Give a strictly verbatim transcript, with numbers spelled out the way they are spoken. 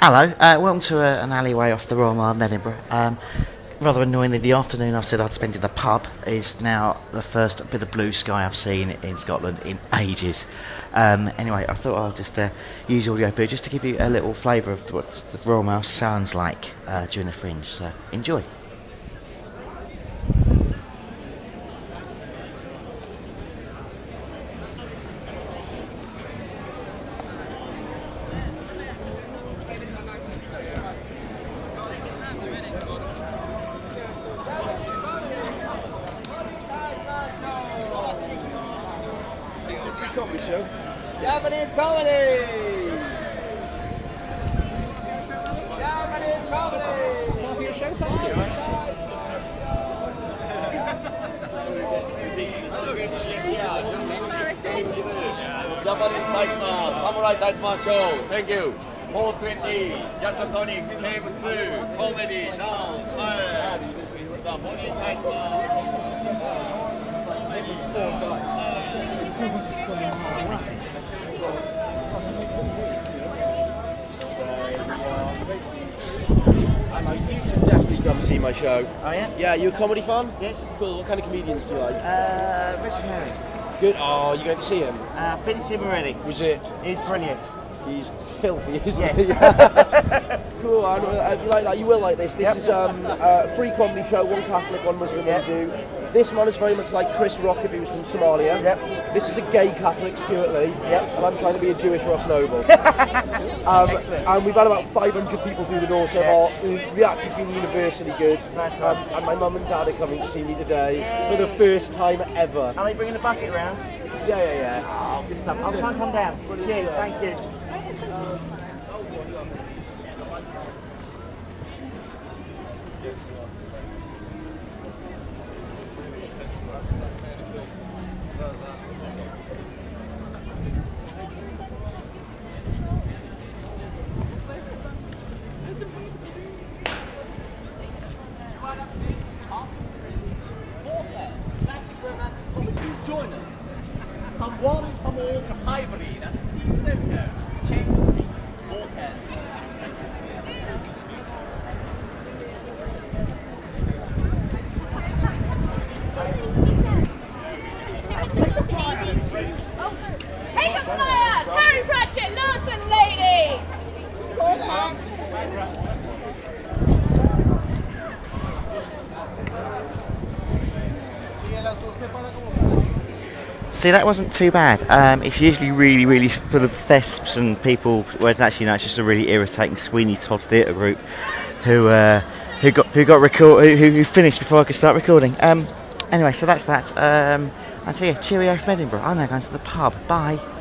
Hello, uh, welcome to uh, an alleyway off the Royal Mile in Edinburgh. Um, rather annoyingly, the afternoon I've said I'd spend in the pub is now the first bit of blue sky I've seen in Scotland in ages. Um, anyway, I thought I'll just uh, use audio here just to give you a little flavour of what the Royal Mile sounds like uh, during the Fringe, so enjoy. Comedy show. Japanese comedy. Japanese comedy. Can I be a show? Thank you. Japanese Taitsman, Samurai Taitsman show. Thank you. four twenty, just a tonic, came two, comedy, dance, science. Japanese Taitsman. You should definitely come see my show. Oh yeah? Yeah, you a comedy fan? Yes. Cool, what kind of comedians do you like? Uh, Richard Herring. Good. Oh, you going to see him? Uh, I've been to him already. Was it? He's brilliant. He's filthy, isn't Yes. he? Cool, I know, if you like that, you will like this. This Yep. is um, a free comedy show, one Catholic, one Muslim, one Jew. This man is very much like Chris Rock if he was from Somalia. Yep. This is a gay Catholic, Stuart Lee. Yep. And I'm trying to be a Jewish Ross Noble. um, and we've had about five hundred people through the door so far. The reaction's been universally good. Nice Um, one. and my mum and dad are coming to see me today for the first time ever. Are they bringing the bucket round? Yeah, yeah, yeah. Oh, good stuff. I'll try and come down. Cheers, thank you. Join us. Come one, come all to Highbury, that's Sissoko, Chambers Street, Waterhead. Take a fire! Terry Pratchett, Lawson lady! See, that wasn't too bad. Um, it's usually really, really full of thesps and people. Whereas actually, no, it's just a really irritating Sweeney Todd theatre group who uh, who got who got record who, who finished before I could start recording. Um, anyway, so that's that. Um, and so yeah, cheerio from Edinburgh. I'm now going to the pub. Bye.